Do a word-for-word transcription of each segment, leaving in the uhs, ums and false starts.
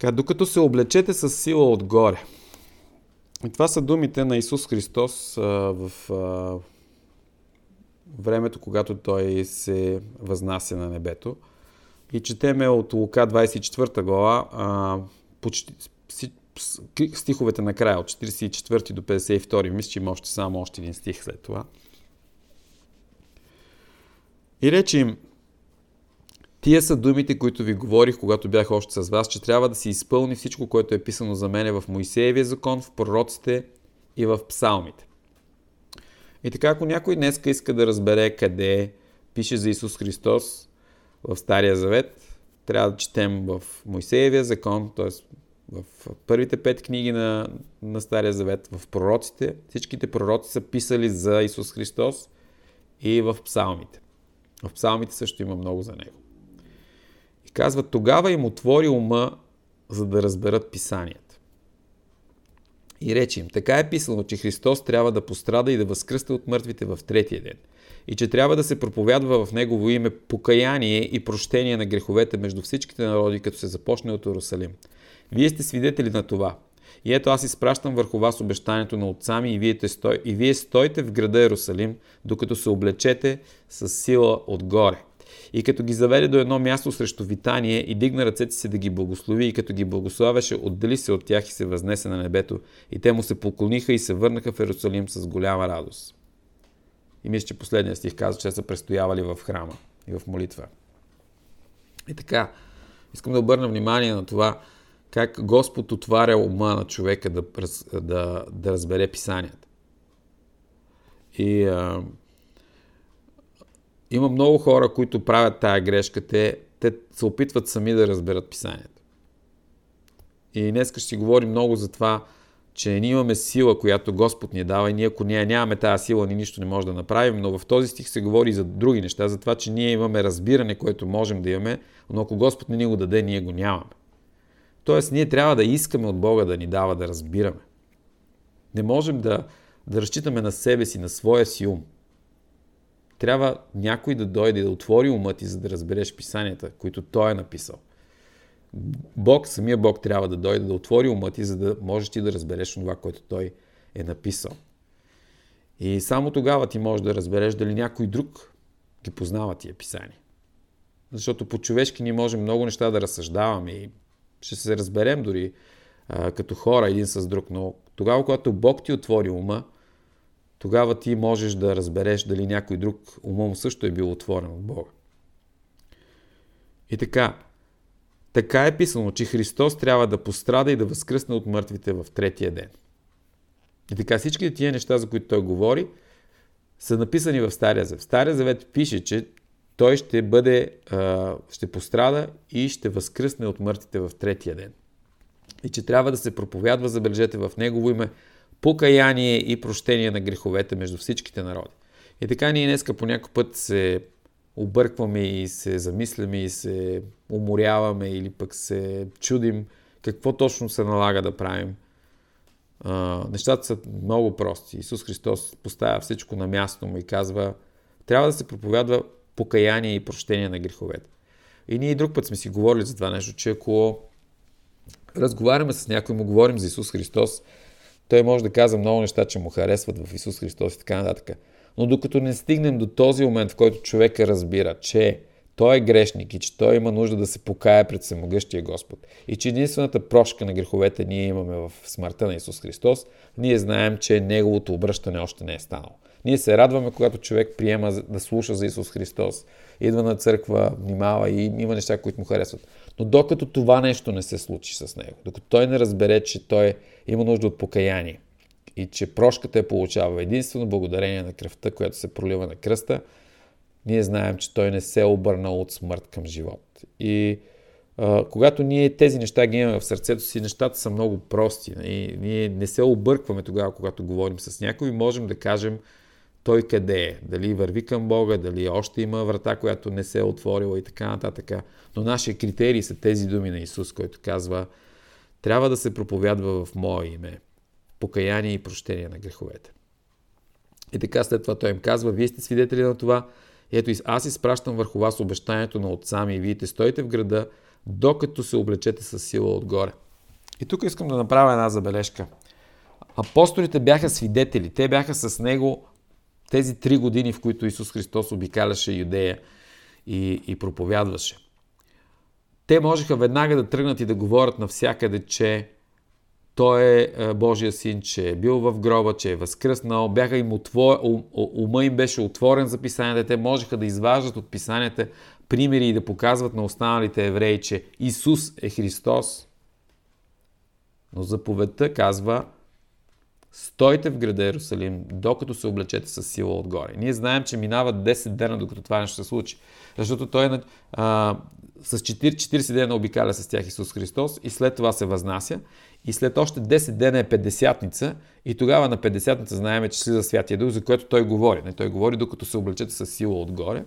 Така, докато се облечете с сила отгоре. И това са думите на Исус Христос а, в а, времето, когато Той се възнася на небето. И четеме от Лука двадесет и четвърта глава, а, почти, стиховете накрая, от четиридесет и четвърти до петдесет и втори. Мисля, че има още само още един стих след това. И рече им: тия са думите, които ви говорих, когато бях още с вас, че трябва да се изпълни всичко, което е писано за мене в Моисеевия закон, в пророците и в псалмите. И така, ако някой днеска иска да разбере къде пише за Исус Христос в Стария Завет, трябва да четем в Моисеевия закон, т.е. в първите пет книги на, на Стария Завет, в пророците. Всичките пророци са писали за Исус Христос и в псалмите. В псалмите също има много за Него. И казва: тогава им отвори ума, за да разберат писанията. И рече им: така е писано, че Христос трябва да пострада и да възкръсне от мъртвите в третия ден. И че трябва да се проповядва в Негово име покаяние и прощение на греховете между всичките народи, като се започне от Иерусалим. Вие сте свидетели на това. И ето аз изпращам върху вас обещанието на отца ми и вие, стой, и вие стойте в града Иерусалим, докато се облечете с сила отгоре. И като ги заведе до едно място срещу витание и дигна ръцете си да ги благослови, и като ги благославяше, отдели се от тях и се възнесе на небето. И те му се поклониха и се върнаха в Иерусалим с голяма радост. И мисля, че последния стих казва, че са престоявали в храма и в молитва. И така, искам да обърна внимание на това, как Господ отваря ума на човека да, да, да разбере писанията. И а, има много хора, които правят тая грешка. Те, те се опитват сами да разберат писанията. И днес ще си говорим много за това, че ние имаме сила, която Господ ни дава, и ние, ако ние нямаме тази сила, ни нищо не може да направим, но в този стих се говори и за други неща, за това, че ние имаме разбиране, което можем да имаме, но ако Господ не ни го даде, ние го нямаме. Тоест, ние трябва да искаме от Бога да ни дава да разбираме. Не можем да, да разчитаме на себе си, на своя си ум. Трябва някой да дойде и да отвори ума ти, за да разбереш писанията, които Той е написал. Бог, самия Бог трябва да дойде да отвори ума ти, за да можеш ти да разбереш това, което Той е написал. И само тогава ти можеш да разбереш дали някой друг ги познава тия писания. Защото по-човешки ние можем много неща да разсъждаваме и ще се разберем дори а, като хора един с друг, но тогава, когато Бог ти отвори ума, тогава ти можеш да разбереш дали някой друг умом също е бил отворен от Бога. И така, така е писано, че Христос трябва да пострада и да възкръсне от мъртвите в третия ден. И така, всички тия неща, за които Той говори, са написани в Стария Завет. В Стария Завет пише, че Той ще бъде, ще пострада и ще възкръсне от мъртвите в третия ден. И че трябва да се проповядва, забележете, в Негово име покаяние и прощение на греховете между всичките народи. И така ние днеска по някой път се объркваме и се замисляме и се уморяваме или пък се чудим какво точно се налага да правим. А, нещата са много прости. Исус Христос поставя всичко на място му и казва: трябва да се проповядва покаяние и прощение на греховете. И ние и друг път сме си говорили за това нещо, че ако разговаряме с някой, му говорим за Исус Христос, той може да казва много неща, че му харесват в Исус Христос и така нататък. Но докато не стигнем до този момент, в който човека разбира, че той е грешник и че той има нужда да се покая пред всемогъщия Господ и че единствената прошка на греховете ние имаме в смъртта на Исус Христос, ние знаем, че неговото обръщане още не е станало. Ние се радваме, когато човек приема да слуша за Исус Христос, идва на църква, внимава и има неща, които му харесват. Но докато това нещо не се случи с него, докато той не разбере, че той има нужда от покаяние и че прошката е получава единствено благодарение на кръвта, която се пролива на кръста, ние знаем, че той не се е обърнал от смърт към живот. И а, когато ние тези неща ги имаме в сърцето си, нещата са много прости. И ние не се объркваме тогава, когато говорим с някой, можем да кажем той къде е. Дали върви към Бога, дали още има врата, която не се е отворила и така нататък. Но нашия критерий са тези думи на Исус, който казва: трябва да се проповядва в Мое име покаяние и прощение на греховете. И така след това той им казва: вие сте свидетели на това. Ето, аз изпращам върху вас обещанието на отца ми и вие стойте в града докато се облечете с сила отгоре. И тук искам да направя една забележка. Апостолите бяха свидетели. Те бяха с него тези три години, в които Исус Христос обикаляше Юдея и, и проповядваше. Те можеха веднага да тръгнат и да говорят навсякъде, че Той е Божия син, че е бил в гроба, че е възкръснал. Бяха им отвор... Ума им беше отворен за писанията. Те можеха да изваждат от писанията примери и да показват на останалите евреи, че Исус е Христос. Но заповедта казва: стойте в града Йерусалим, докато се облечете с сила отгоре. Ние знаем, че минават десет дена, докато това нещо се случи. Защото той а, с четирийсет дена обикаля с тях Исус Христос и след това се възнася. И след още десет дена е Петдесятница и тогава на Петдесятница знаем, че слиза Святия Дух, за което той говори. Не, той говори докато се облечете с сила отгоре.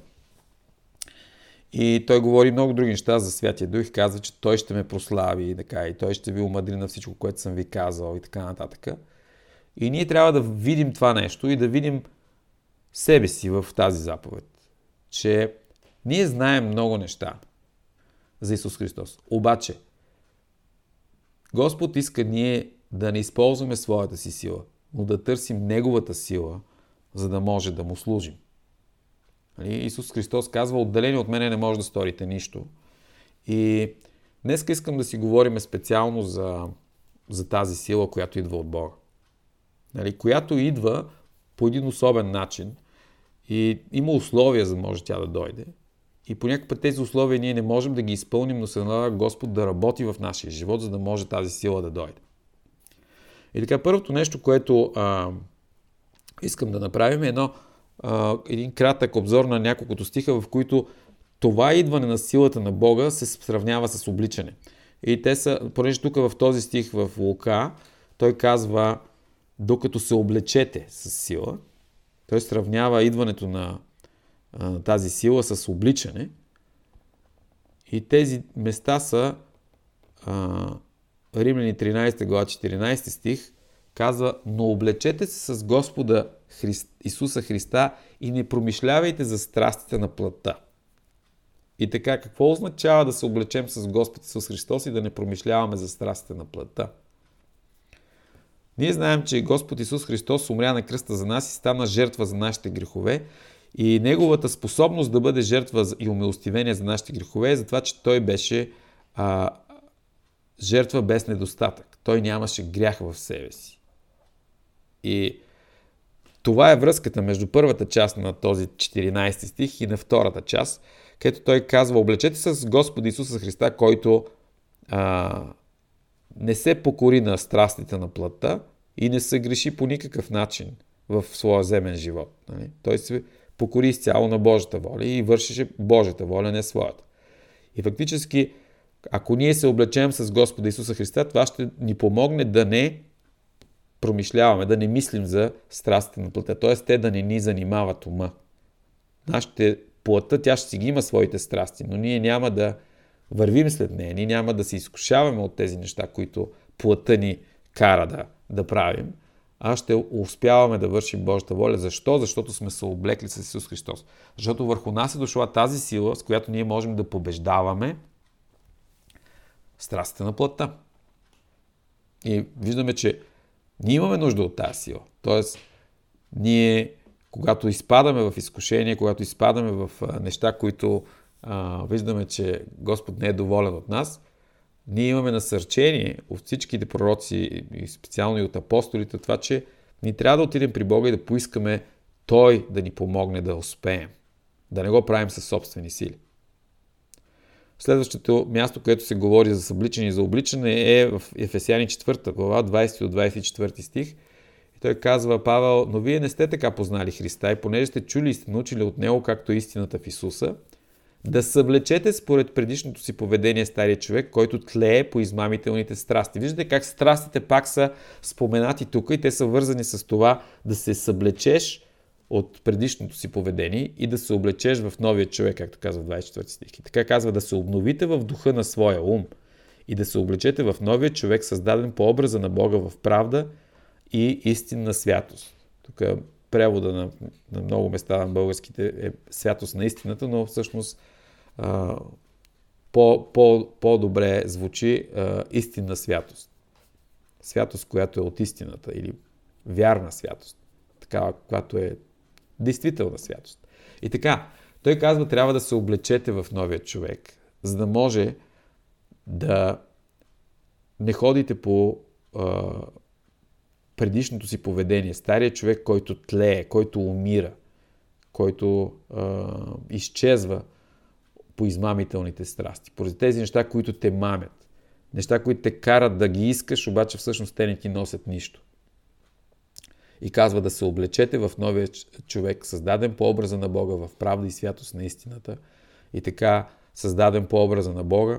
И той говори много други неща за Святия Дух и казва, че той ще ме прослави и така, и той ще ви умъдри на всичко, което съм ви казал и така нататък. И ние трябва да видим това нещо и да видим себе си в тази заповед. Че ние знаем много неща за Исус Христос. Обаче, Господ иска ние да не използваме своята си сила, но да търсим Неговата сила, за да може да му служим. Исус Христос казва: отделени от мене не може да сторите нищо. И днес искам да си говорим специално за, за тази сила, която идва от Бога. Нали, която идва по един особен начин и има условия, за да може тя да дойде. И по някакъв път тези условия ние не можем да ги изпълним, но се налага Господ да работи в нашия живот, за да може тази сила да дойде. И така, първото нещо, което а, искам да направим е едно, а, един кратък обзор на няколкото стиха, в които това идване на силата на Бога се сравнява с обличане. И те са, понеже тук в този стих в Лука, той казва: докато се облечете с сила, той сравнява идването на а, тази сила с обличане. И тези места са а, Римляни тринайсета глава четиринайсети стих, казва: но облечете се с Господа Христ, Исуса Христа и не промишлявайте за страстите на плътта. И така, какво означава да се облечем с Господ Исус Христос и да не промишляваме за страстите на плътта? Ние знаем, че Господ Исус Христос умря на кръста за нас и стана жертва за нашите грехове. И Неговата способност да бъде жертва и умилостивение за нашите грехове е за това, че Той беше а, жертва без недостатък. Той нямаше грях в себе си. И това е връзката между първата част на този четиринайсети стих и на втората част, където той казва: облечете се с Господа Исуса Христа, който а, не се покори на страстите на плътта и не се греши по никакъв начин в своя земен живот. Нали? Той се покори изцяло на Божията воля и вършеше Божията воля, не своята. И фактически, ако ние се облечем с Господа Исуса Христа, това ще ни помогне да не промишляваме, да не мислим за страстите на плътта, т.е. те да не ни занимават ума. Нашите плътта, тя ще си ги има своите страсти, но ние няма да вървим след нея, ние няма да се изкушаваме от тези неща, които плътта ни кара да, да правим, а ще успяваме да вършим Божията воля. Защо? Защото сме се облекли с Исус Христос. Защото върху нас е дошла тази сила, с която ние можем да побеждаваме страстите на плътта. И виждаме, че ние имаме нужда от тази сила. Тоест, ние, когато изпадаме в изкушение, когато изпадаме в неща, които а, виждаме, че Господ не е доволен от нас, ние имаме насърчение от всичките пророци и специално и от апостолите, това, че ни трябва да отидем при Бога и да поискаме Той да ни помогне да успеем. Да не го правим със собствени сили. Следващото място, където се говори за събличане и за обличане, е в Ефесяни четвърта глава, двайсети до двайсет и четвърти стих. И той казва: Павел: но вие не сте така познали Христа и понеже сте чули и сте научили от Него, както е истината в Исуса, да съблечете според предишното си поведение стария човек, който тлее по измамителните страсти. Виждате как страстите пак са споменати тук и те са вързани с това да се съблечеш от предишното си поведение и да се облечеш в новия човек, както казва в двайсет и четвърти стих. И така казва: да се обновите в духа на своя ум и да се облечете в новия човек, създаден по образа на Бога в правда и истинна святост. Тук превода на, на много места на българските е святост на истината, но всъщност а, по, по, по-добре звучи а, истинна святост. Святост, която е от истината или вярна святост. Такава, която е действителна святост. И така, той казва, трябва да се облечете в новия човек, за да може да не ходите по а, предишното си поведение. Стария човек, който тлее, който умира, който а, изчезва по измамителните страсти. Поради тези неща, които те мамят. Неща, които те карат да ги искаш, обаче всъщност те не ти носят нищо. И казва да се облечете в новия човек, създаден по образа на Бога, в правда и святост на истината. И така, създаден по образа на Бога.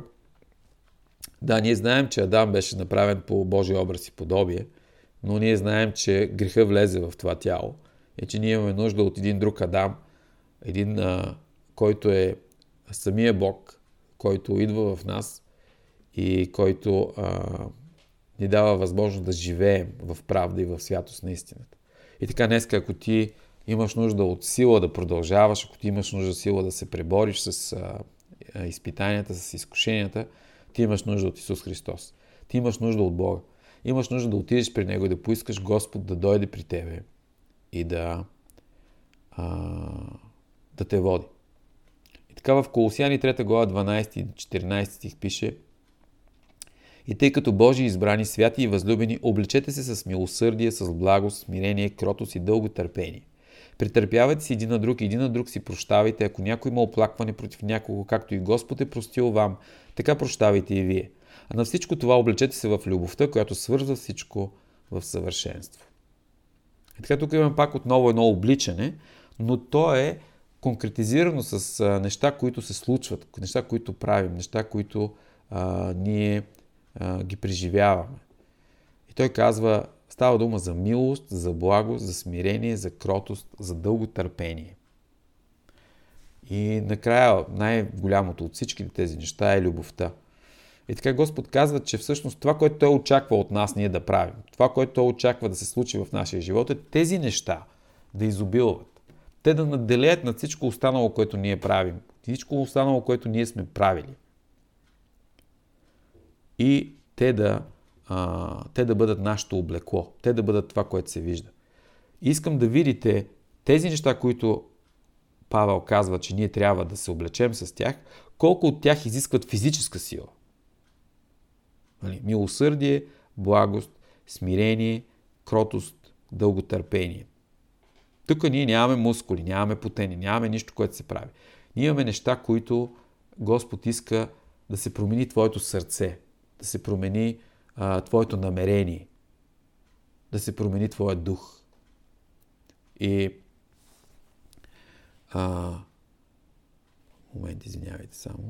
Да, ние знаем, че Адам беше направен по Божия образ и подобие, но ние знаем, че греха влезе в това тяло и че ние имаме нужда от един друг Адам, един, а, който е самия Бог, който идва в нас и който а, ни дава възможност да живеем в правда и в святост на истината. И така днес, ако ти имаш нужда от сила да продължаваш, ако ти имаш нужда от сила да се пребориш с а, а, изпитанията, с изкушенията, ти имаш нужда от Исус Христос. Ти имаш нужда от Бога. Имаш нужда да отидеш при Него и да поискаш Господ да дойде при тебе и да, а, да те води. И така в Колосяни трета глава дванайсети и четиринайсети стих пише: и тъй като Божии избрани, святи и възлюбени, облечете се с милосърдие, с благост, смирение, кротост и дълго търпение. Претърпявайте си един на друг и един на друг си прощавайте, ако някой има оплакване против някого, както и Господ е простил вам, така прощавайте и вие. А на всичко това облечете се в любовта, която свързва всичко в съвършенство. И така тук имам пак отново едно обличане, но то е конкретизирано с а, неща, които се случват, неща, които правим, неща, които а, ние а, ги преживяваме. И той казва, става дума за милост, за благост, за смирение, за кротост, за дълго търпение. И накрая най-голямото от всички тези неща е любовта. И така Господ казва, че всъщност това, което Той очаква от нас ние да правим, това, което Той очаква да се случи в нашия живот, е тези неща да изобилват. Те да наделеят над всичко останало, което ние правим. Всичко останало, което ние сме правили. И те да, а, те да бъдат нашето облекло. Те да бъдат това, което се вижда. И искам да видите тези неща, които Павел казва, че ние трябва да се облечем с тях, колко от тях изискват физическа сила. Милосърдие, благост, смирение, кротост, дълготърпение. Тук ние нямаме мускули, нямаме потени, нямаме нищо, което се прави. Ние имаме неща, които Господ иска да се промени твоето сърце, да се промени а, твоето намерение, да се промени твоя дух. И а, момент, извинявайте само.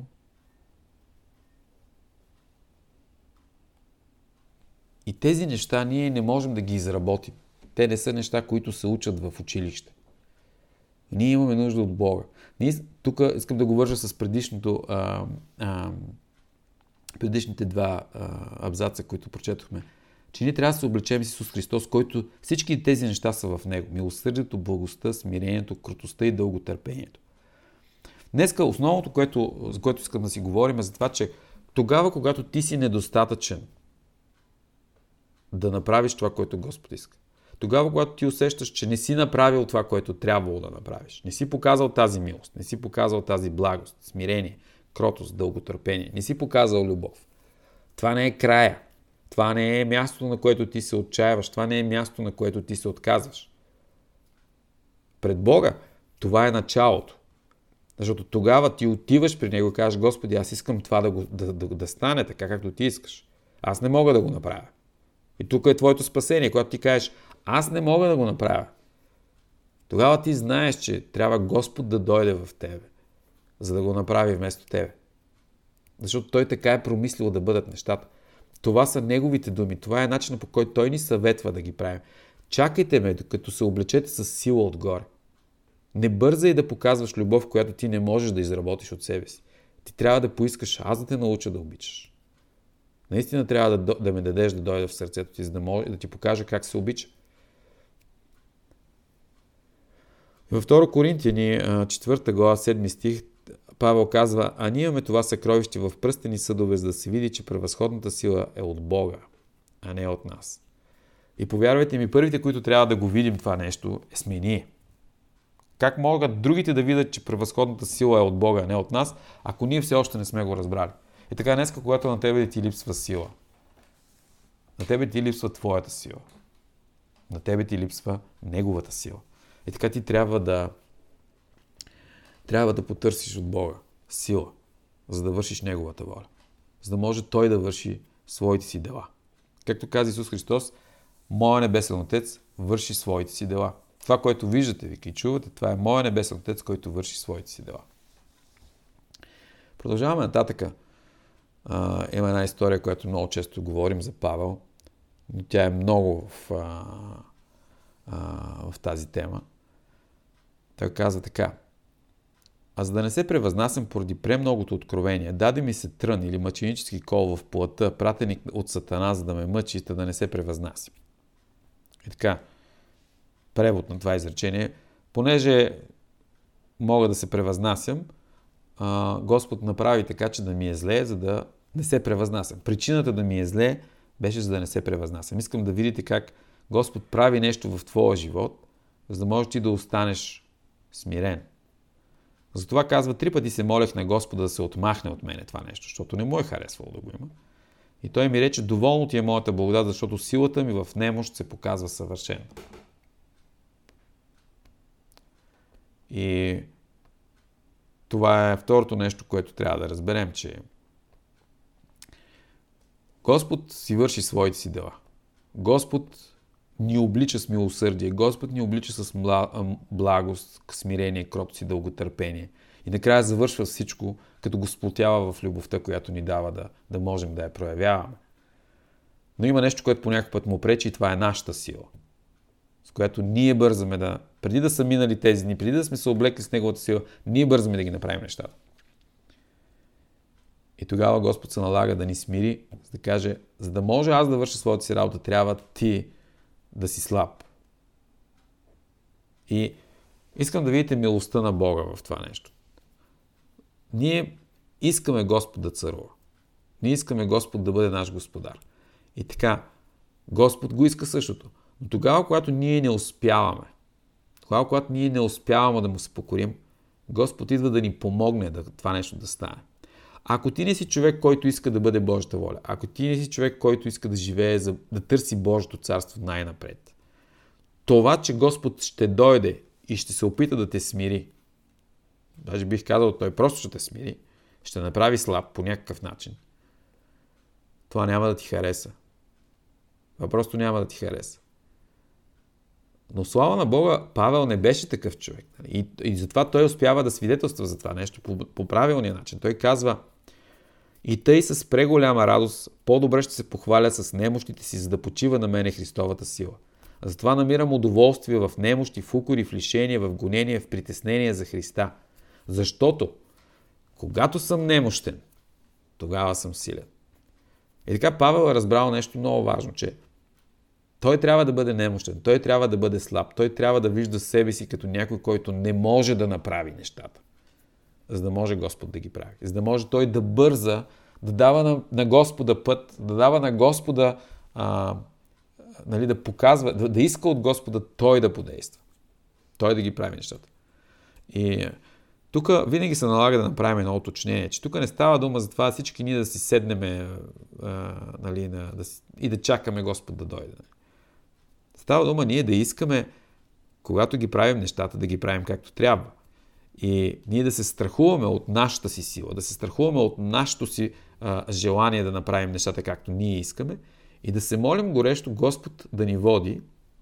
И тези неща ние не можем да ги изработим. Те не са неща, които се учат в училище. Ние имаме нужда от Бога. Ние, тук искам да го вържа с предишното, а, а, предишните два а, абзаца, които прочетохме. Че ние трябва да се облечем с Исус Христос, който всички тези неща са в Него. Милосърдието, благостта, смирението, кротостта и дълготърпението. Днеска основното, което, за което искам да си говорим, е за това, че тогава, когато ти си недостатъчен да направиш това, което Господ иска. Тогава, когато ти усещаш, че не си направил това, което трябвало да направиш, не си показал тази милост, не си показал тази благост, смирение, кротост, дълготърпение, не си показал любов. Това не е края. Това не е място, на което ти се отчаяваш. Това не е място, на което ти се отказваш. Пред Бога това е началото. Защото тогава ти отиваш при Него и кажеш: Господи, аз искам това да, го, да, да, да стане така, както ти искаш. Аз не мога да го направя. И тук е твоето спасение, когато ти кажеш: аз не мога да го направя. Тогава ти знаеш, че трябва Господ да дойде в тебе, за да го направи вместо тебе. Защото Той така е промислил да бъдат нещата. Това са Неговите думи. Това е начинът, по който Той ни съветва да ги правим. Чакайте ме, докато се облечете с сила отгоре. Не бързай да показваш любов, която ти не можеш да изработиш от себе си. Ти трябва да поискаш аз да те науча да обичаш. Наистина трябва да, да ме дадеш да дойда в сърцето ти, за да, може, да ти покажа как се обича. Във втора Коринтияни, четвърта глава, седми стих, Павел казва, а ние имаме това съкровище в пръстени съдове, за да се види, че превъзходната сила е от Бога, а не от нас. И повярвайте ми, първите, които трябва да го видим това нещо, е сме ние. Как могат другите да видят, че превъзходната сила е от Бога, а не от нас, ако ние все още не сме го разбрали? И така днеска, когато на тебе ти липсва сила, на тебе ти липсва твоята сила, на тебе ти липсва неговата сила. И така ти трябва да трябва да потърсиш от Бога сила, за да вършиш неговата воля. За да може той да върши своите си дела. Както каза Исус Христос, Моя небесен Отец върши своите си дела. Това, което виждате ви и чувате, това е Моя небесен Отец, който върши своите си дела. Продължаваме нататъка. Uh, има една история, която много често говорим за Павел, но тя е много в, uh, uh, в тази тема. Той казва така. А за да не се превъзнасям поради премногото откровение, даде ми се трън или мъченически кол в плътта, пратеник от Сатана, за да ме мъчи, да не се превъзнасям. И така, превод на това изречение, понеже мога да се превъзнасям, Господ направи така, че да ми е зле, за да не се превъзнасям. Причината да ми е зле беше, за да не се превъзнасям. Искам да видите как Господ прави нещо в твоя живот, за да можеш ти да останеш смирен. Затова казва, три пъти се молех на Господа да се отмахне от мене това нещо, защото не му е харесвало да го има. И той ми рече, доволно ти е моята благодат, защото силата ми в немощ се показва съвършена. И това е второто нещо, което трябва да разберем, че Господ си върши своите си дела. Господ ни облича с милосърдие. Господ ни облича с благост, смирение, кротост и дълготърпение. И накрая завършва всичко, като го сплотява в любовта, която ни дава да, да можем да я проявяваме. Но има нещо, което по някакъв път му пречи и това е нашата сила, с която ние бързаме да, преди да са минали тези дни, преди да сме се облекли с неговата сила, ние бързаме да ги направим нещата. И тогава Господ се налага да ни смири, за да каже, за да може аз да върша своята си работа, трябва ти да си слаб. И искам да видите милостта на Бога в това нещо. Ние искаме Господ да царува. Ние искаме Господ да бъде наш господар. И така, Господ го иска същото. Но тогава, когато ние не успяваме, тогава, когато ние не успяваме да му се покорим, Господ идва да ни помогне да това нещо да стане. Ако ти не си човек, който иска да бъде Божията воля, ако ти не си човек, който иска да живее, за да търси Божието царство най-напред, това, че Господ ще дойде и ще се опита да те смири, даже бих казал, той просто ще те смири, ще направи слаб по някакъв начин, това няма да ти хареса. Това просто няма да ти хареса. Но слава на Бога, Павел не беше такъв човек. И, и затова той успява да свидетелства за това нещо по, по правилния начин. Той казва, и тъй с преголяма радост, по-добре ще се похваля с немощите си, за да почива на мене Христовата сила. Затова намирам удоволствие в немощи, в укори, в лишения, в гонения, в притеснения за Христа. Защото, когато съм немощен, тогава съм силен. И така Павел е разбрал нещо много важно, че той трябва да бъде немощен, той трябва да бъде слаб, той трябва да вижда себе си като някой, който не може да направи нещата, за да може Господ да ги прави. За да може той да бърза, да дава на, на Господа път, да дава на Господа, а, нали, да показва, да, да иска от Господа той да подейства. Той да ги прави нещата. И тук винаги се налага да направим едно уточнение, че тук не става дума за това всички ние да си седнем а, нали, на, да си, и да чакаме Господ да дойде. Става дума ние да искаме, когато ги правим нещата, да ги правим както трябва. И ние да се страхуваме от нашата си сила, да се страхуваме от нашето си а, желание да направим нещата както ние искаме и да се молим горещо Господ да ни води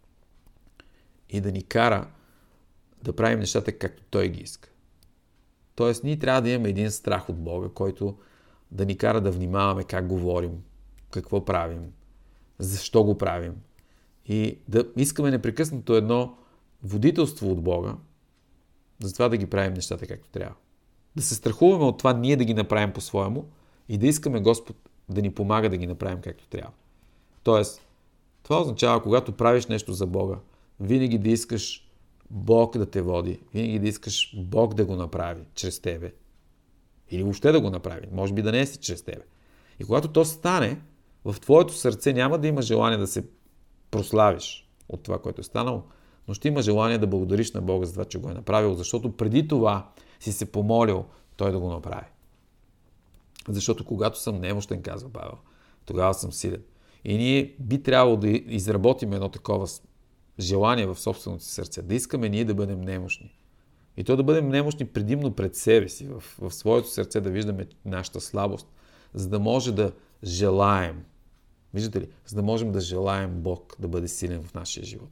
и да ни кара да правим нещата както Той ги иска. Тоест ние трябва да имаме един страх от Бога, който да ни кара да внимаваме как говорим, какво правим, защо го правим. И да искаме непрекъснато едно водителство от Бога, за това да ги правим нещата както трябва. Да се страхуваме от това ние да ги направим по-своему и да искаме Господ да ни помага да ги направим както трябва. Тоест, това означава, когато правиш нещо за Бога, винаги да искаш Бог да те води, винаги да искаш Бог да го направи чрез тебе. Или въобще да го направи. Може би да не е си чрез тебе. И когато то стане, в твоето сърце няма да има желание да се прославиш от това, което е станало, но ще има желание да благодариш на Бога за това, че го е направил, защото преди това си се помолил Той да го направи. Защото когато съм немощен, казва Павел, тогава съм силен. И ние би трябвало да изработим едно такова желание в собственото си сърце, да искаме ние да бъдем немощни. И то да бъдем немощни предимно пред себе си, в, в своето сърце да виждаме нашата слабост, за да може да желаем. Виждате ли? За да можем да желаем Бог да бъде силен в нашия живот.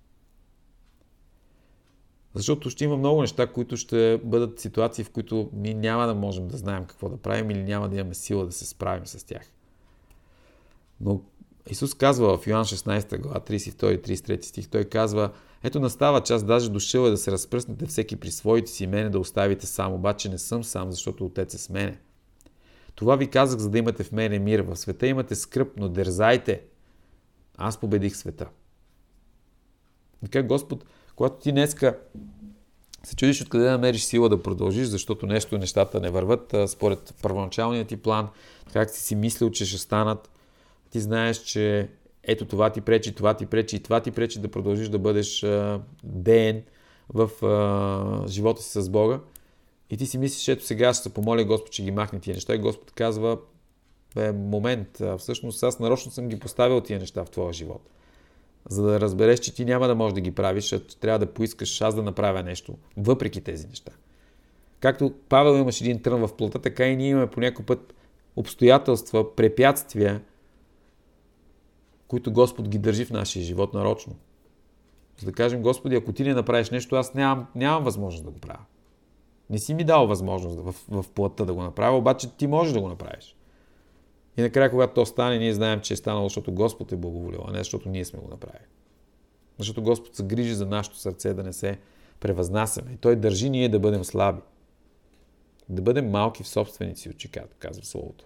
Защото ще има много неща, които ще бъдат ситуации, в които ние няма да можем да знаем какво да правим или няма да имаме сила да се справим с тях. Но Исус казва в Йоан шестнадесета глава, тридесет и втори и тридесет и трети стих, Той казва: ето настава час, даже дошъл е да се разпръснете всеки при своите си, мене да оставите сам, обаче не съм сам, защото Отец е с мене. Това ви казах, за да имате в мене мир. В света имате скръб, но дързайте. Аз победих света. Така Господ, когато ти днеска се чудиш откъде да намериш сила да продължиш, защото нещо, нещата не върват според първоначалния ти план, как си си мислил, че ще станат, ти знаеш, че ето това ти пречи, това ти пречи и това ти пречи да продължиш да бъдеш а, деен в а, живота си с Бога. И ти си мислиш, ето сега ще се помоля Господ, че ги махне тия неща. И Господ казва: бе, момент, всъщност аз нарочно съм ги поставил тия неща в твоя живот. За да разбереш, че ти няма да можеш да ги правиш, а трябва да поискаш аз да направя нещо, въпреки тези неща. Както Павел имаше един трън в плътта, така и ние имаме по някой път обстоятелства, препятствия, които Господ ги държи в нашия живот нарочно. За да кажем: Господи, ако ти не направиш нещо, аз нямам, нямам възможност да го правя. Не си ми дал възможност в, в плътта да го направя, обаче ти можеш да го направиш. И накрая, когато то стане, ние знаем, че е станало, защото Господ е благоволил, а не защото ние сме го направили. Защото Господ се грижи за нашето сърце да не се превъзнасяме. И Той държи ние да бъдем слаби. Да бъдем малки в собствените си очи, както казва Словото.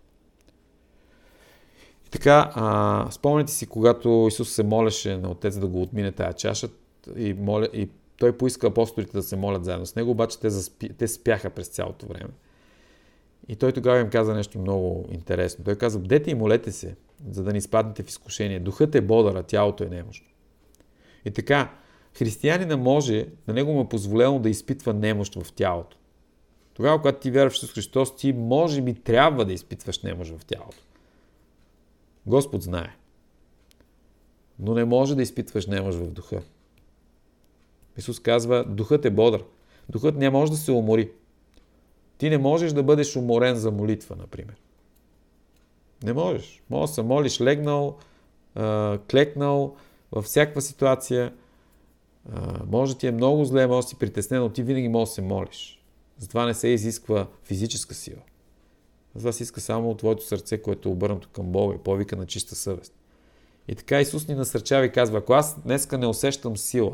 И така, а, спомняте си, когато Исус се молеше на Отец да го отмине тая чаша и, моля, и Той поиска апостолите да се молят заедно с Него, обаче те, заспи, те спяха през цялото време. И Той тогава им каза нещо много интересно. Той каза: бдете и молете се, за да не изпаднете в изкушение. Духът е бодър, а тялото е немощно. И така, християнина може, на него му е позволено да изпитва немощ в тялото. Тогава, когато ти вярваш в Исус Христос, ти може би трябва да изпитваш немощ в тялото. Господ знае. Но не може да изпитваш немощ в духа. Исус казва: духът е бодър. Духът не може да се умори. Ти не можеш да бъдеш уморен за молитва, например. Не можеш. Може да се молиш легнал, клекнал, във всякаква ситуация. Може да ти е много зле, може да си притеснен, но ти винаги можеш да се молиш. Затова не се изисква физическа сила. Затова се иска само от твоето сърце, което е обърнато към Бога и повика на чиста съвест. И така Исус ни насърчава и казва: ако аз днеска не усещам сила,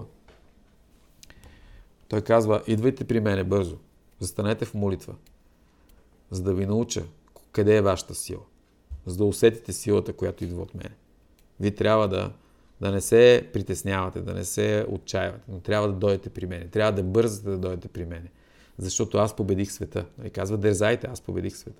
Той казва: идвайте при мене бързо, застанете в молитва, за да ви науча къде е вашата сила, за да усетите силата, която идва от мене. Вие трябва да, да не се притеснявате, да не се отчаивате, но трябва да дойдете при мене, трябва да бързате да дойдете при мене, защото аз победих света. И казва: дързайте, аз победих света.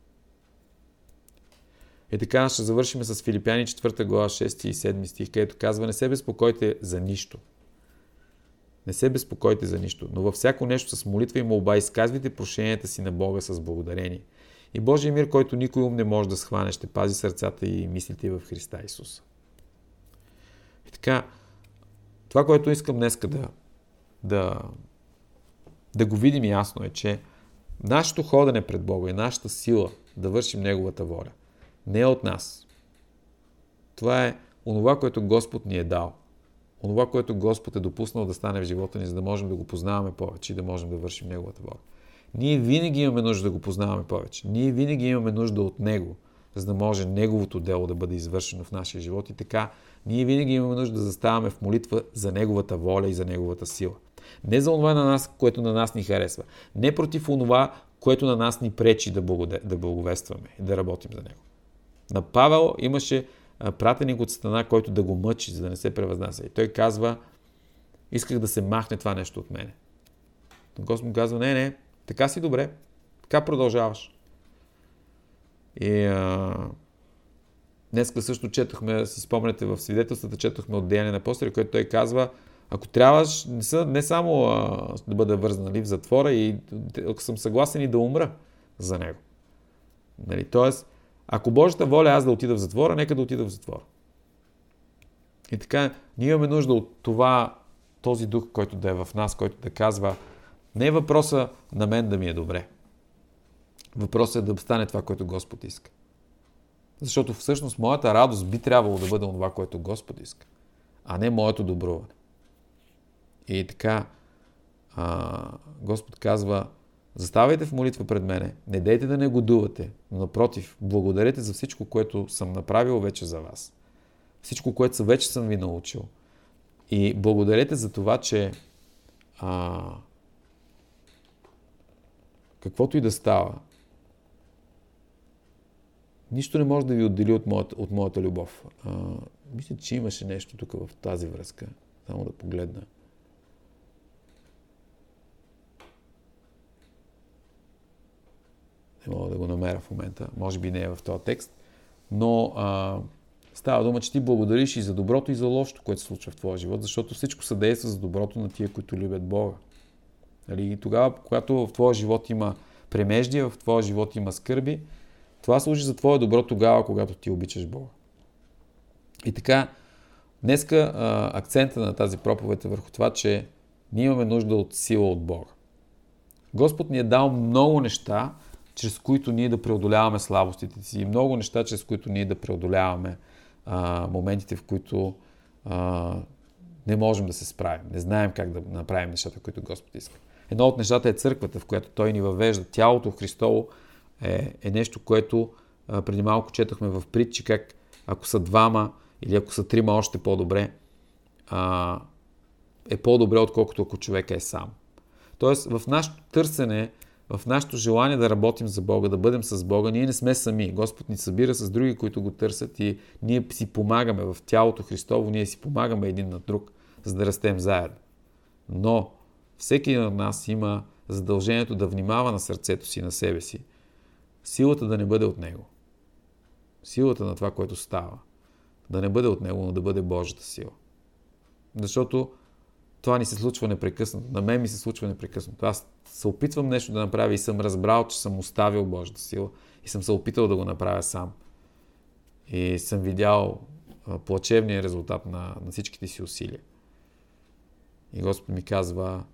И така ще завършим с Филипяни четвърта глава шести и седми стих, където казва: не се безпокойте за нищо. Не се безпокойте за нищо, но във всяко нещо с молитва и молба изказвайте прошенията си на Бога с благодарение. И Божия мир, който никой ум не може да схване, ще пази сърцата и мислите в Христа Исуса. И така, това, което искам днеска да, да, да го видим ясно е, че нашето ходене пред Бога и нашата сила да вършим Неговата воля не е от нас. Това е онова, което Господ ни е дал. Онова, което Господ е допуснал да стане в живота ни, за да можем да го познаваме повече и да можем да вършим Неговата воля. Ние винаги имаме нужда да го познаваме повече. Ние винаги имаме нужда от Него, за да може Неговото дело да бъде извършено в нашия живот. И така, ние винаги имаме нужда да заставаме в молитва за Неговата воля и за Неговата сила. Не за онова на нас, което на нас ни харесва. Не против онова, което на нас ни пречи да, благоде... да благовестваме и да работим за Него. На Павел имаше пратеник от Сатана, който да го мъчи, за да не се превъзнася. И той казва: исках да се махне това нещо от мене. Но Господ му казва: не, не, така си добре. Така продължаваш. И а, днеска също четохме, си спомняте в свидетелствата, четохме от Деяния на апостолите, което той казва, ако трябваш, не, са, не само а, да бъда вързан, нали, в затвора, и ако съм съгласен и да умра за него. Нали, тоест, ако Божията воля аз да отида в затвора, нека да отида в затвора. И така, ние имаме нужда от това, този дух, който да е в нас, който да казва, не е въпроса на мен да ми е добре. Въпросът е да стане това, което Господ иска. Защото всъщност моята радост би трябвало да бъде това, което Господ иска, а не моето добруване. И така, а, Господ казва, заставайте в молитва пред мене, не дейте да негодувате, но напротив, благодарете за всичко, което съм направил вече за вас. Всичко, което вече съм ви научил. И благодарете за това, че а, каквото и да става, нищо не може да ви отдели от моята, от моята любов. А, мисля, че имаше нещо тук в тази връзка. Само да погледна. Не мога да го намеря в момента. Може би не е в този текст. Но а, става дума, че ти благодариш и за доброто, и за лошото, което се случва в твоя живот, защото всичко съдейства за доброто на тия, които любят Бога. И тогава, когато в твоя живот има премеждия, в твоя живот има скърби, това служи за твое добро тогава, когато ти обичаш Бога. И така, днеска а, акцента на тази проповед е върху това, че ние имаме нужда от сила от Бога. Господ ни е дал много неща, чрез които ние да преодоляваме слабостите си, и много неща, чрез които ние да преодоляваме а, моментите, в които а, не можем да се справим. Не знаем как да направим нещата, които Господ иска. Едно от нещата е църквата, в която Той ни въвежда. Тялото Христово е, е нещо, което а, преди малко четохме в притчи, как ако са двама или ако са трима, още по-добре, а, е по-добре, отколкото ако човека е сам. Тоест, в нашето търсене, в нашето желание да работим за Бога, да бъдем с Бога, ние не сме сами. Господ ни събира с други, които го търсят, и ние си помагаме в тялото Христово, ние си помагаме един на друг, за да растем заедно. Но всеки от нас има задължението да внимава на сърцето си, на себе си. Силата да не бъде от него. Силата на това, което става. Да не бъде от него, но да бъде Божията сила. Защото това ни се случва непрекъснато. На мен ми се случва непрекъснато. Аз се опитвам нещо да направя и съм разбрал, че съм оставил Божията сила и съм се опитал да го направя сам. И съм видял плачевния резултат на, на всичките си усилия. И Господ ми казва,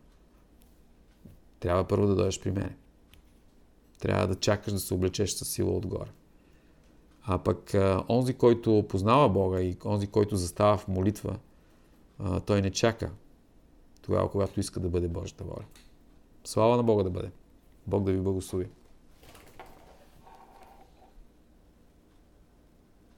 трябва първо да дойдеш при мен. Трябва да чакаш да се облечеш със сила отгоре. А пък а, онзи, който познава Бога и онзи, който застава в молитва, а, той не чака тогава, когато иска да бъде Божията воля. Слава на Бога да бъде. Бог да ви благослови.